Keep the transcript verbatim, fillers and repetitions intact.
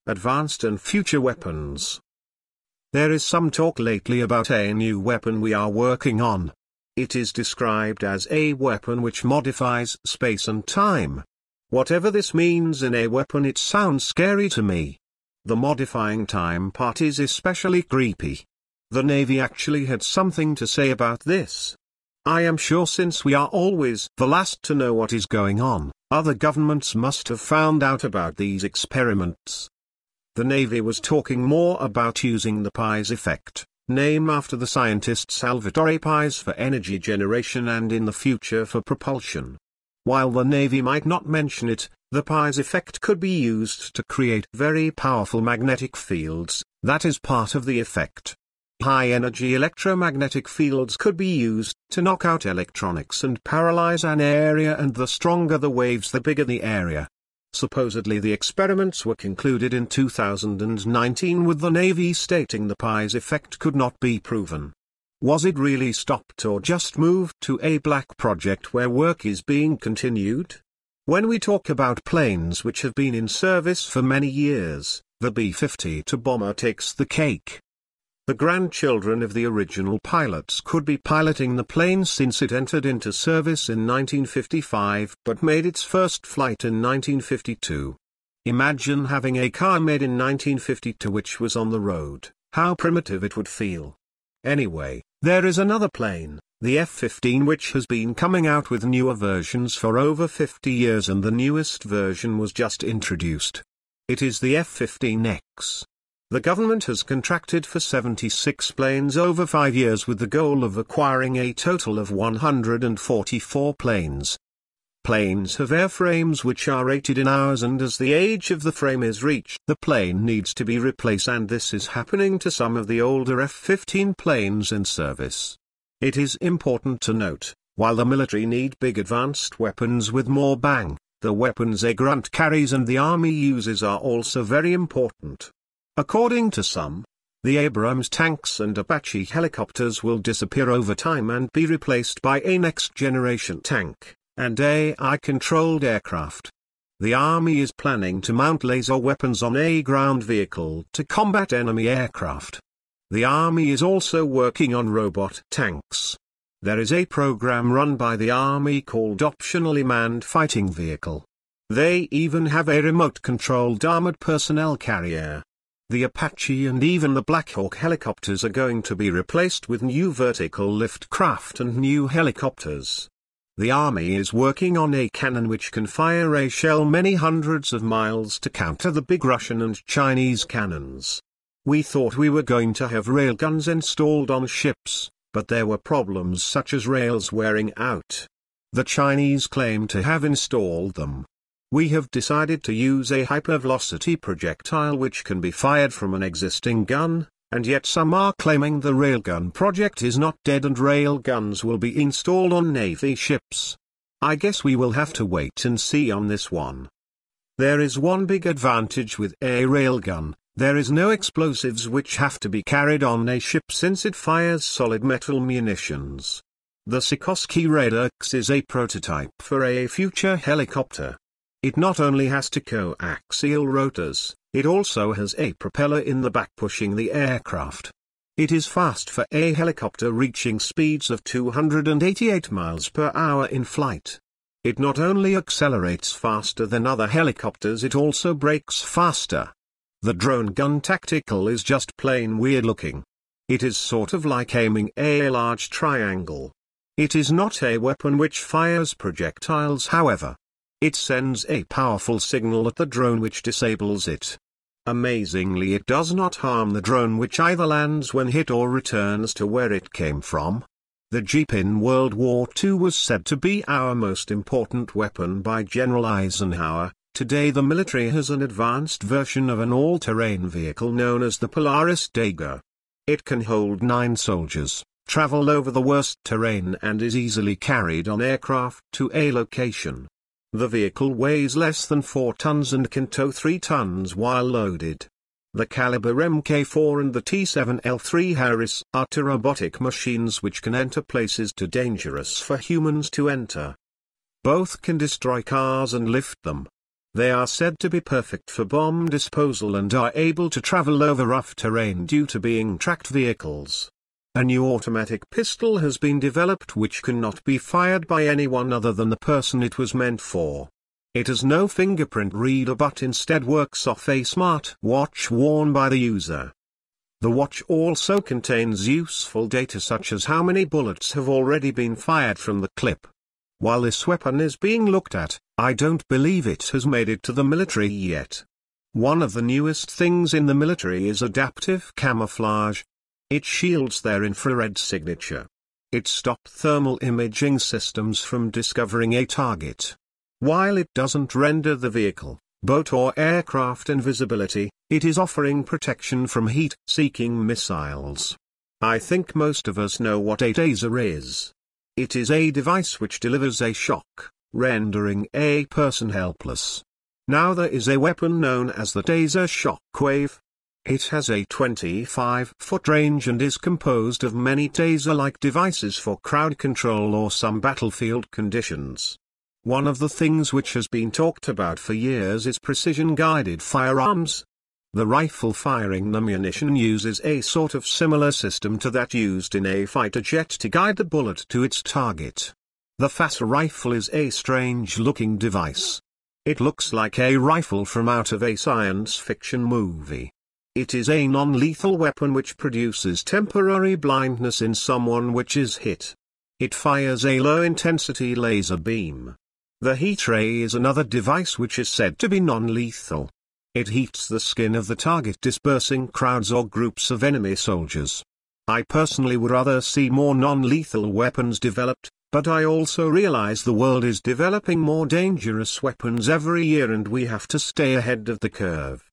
Advanced and future weapons. There is some talk lately about a new weapon we are working on. It is described as a weapon which modifies space and time. Whatever this means in a weapon, it sounds scary to me. The modifying time part is especially creepy. The Navy actually had something to say about this. I am sure since we are always the last to know what is going on, other governments must have found out about these experiments. The Navy was talking more about using the Pies effect, name after the scientist Salvatore Pies, for energy generation and in the future for propulsion. While the Navy might not mention it, the Pies effect could be used to create very powerful magnetic fields. That is part of the effect. High-energy electromagnetic fields could be used to knock out electronics and paralyze an area, and the stronger the waves, the bigger the area. Supposedly the experiments were concluded in two thousand nineteen, with the Navy stating the Pies effect could not be proven. Was it really stopped or just moved to a black project where work is being continued? When we talk about planes which have been in service for many years, the B fifty-two bomber takes the cake. The grandchildren of the original pilots could be piloting the plane since it entered into service in nineteen fifty-five but made its first flight in nineteen fifty-two. Imagine having a car made in nineteen fifty-two which was on the road, how primitive it would feel. Anyway, there is another plane, the F fifteen, which has been coming out with newer versions for over fifty years, and the newest version was just introduced. It is the F fifteen X. The government has contracted for seventy-six planes over five years with the goal of acquiring a total of one hundred forty-four planes. Planes have airframes which are rated in hours, and as the age of the frame is reached, the plane needs to be replaced, and this is happening to some of the older F fifteen planes in service. It is important to note, while the military need big advanced weapons with more bang, the weapons a grunt carries and the army uses are also very important. According to some, the Abrams tanks and Apache helicopters will disappear over time and be replaced by a next-generation tank and A I-controlled aircraft. The Army is planning to mount laser weapons on a ground vehicle to combat enemy aircraft. The Army is also working on robot tanks. There is a program run by the Army called Optionally Manned Fighting Vehicle. They even have a remote-controlled armored personnel carrier. The Apache and even the Black Hawk helicopters are going to be replaced with new vertical lift craft and new helicopters. The Army is working on a cannon which can fire a shell many hundreds of miles to counter the big Russian and Chinese cannons. We thought we were going to have railguns installed on ships, but there were problems such as rails wearing out. The Chinese claim to have installed them. We have decided to use a hypervelocity projectile which can be fired from an existing gun, and yet some are claiming the railgun project is not dead and railguns will be installed on Navy ships. I guess we will have to wait and see on this one. There is one big advantage with a railgun: there is no explosives which have to be carried on a ship since it fires solid metal munitions. The Sikorsky Redux is a prototype for a future helicopter. It not only has two coaxial rotors, it also has a propeller in the back pushing the aircraft. It is fast for a helicopter, reaching speeds of two hundred eighty-eight miles per hour in flight. It not only accelerates faster than other helicopters, it also brakes faster. The drone gun tactical is just plain weird looking. It is sort of like aiming a large triangle. It is not a weapon which fires projectiles, however. It sends a powerful signal at the drone which disables it. Amazingly, it does not harm the drone, which either lands when hit or returns to where it came from. The Jeep in World War Two was said to be our most important weapon by General Eisenhower. Today the military has an advanced version of an all-terrain vehicle known as the Polaris Dagger. It can hold nine soldiers, travel over the worst terrain, and is easily carried on aircraft to a location. The vehicle weighs less than four tons and can tow three tons while loaded. The Caliber M K four and the T seven L three Harris are two robotic machines which can enter places too dangerous for humans to enter. Both can destroy cars and lift them. They are said to be perfect for bomb disposal and are able to travel over rough terrain due to being tracked vehicles. A new automatic pistol has been developed which cannot be fired by anyone other than the person it was meant for. It has no fingerprint reader but instead works off a smart watch worn by the user. The watch also contains useful data such as how many bullets have already been fired from the clip. While this weapon is being looked at, I don't believe it has made it to the military yet. One of the newest things in the military is adaptive camouflage. It shields their infrared signature. It stops thermal imaging systems from discovering a target. While it doesn't render the vehicle, boat or aircraft invisibility, it is offering protection from heat-seeking missiles. I think most of us know what a taser is. It is a device which delivers a shock, rendering a person helpless. Now there is a weapon known as the Taser Shockwave. It has a twenty-five foot range and is composed of many taser-like devices for crowd control or some battlefield conditions. One of the things which has been talked about for years is precision-guided firearms. The rifle firing ammunition uses a sort of similar system to that used in a fighter jet to guide the bullet to its target. The F A S rifle is a strange-looking device. It looks like a rifle from out of a science fiction movie. It is a non-lethal weapon which produces temporary blindness in someone which is hit. It fires a low-intensity laser beam. The heat ray is another device which is said to be non-lethal. It heats the skin of the target, dispersing crowds or groups of enemy soldiers. I personally would rather see more non-lethal weapons developed, but I also realize the world is developing more dangerous weapons every year and we have to stay ahead of the curve.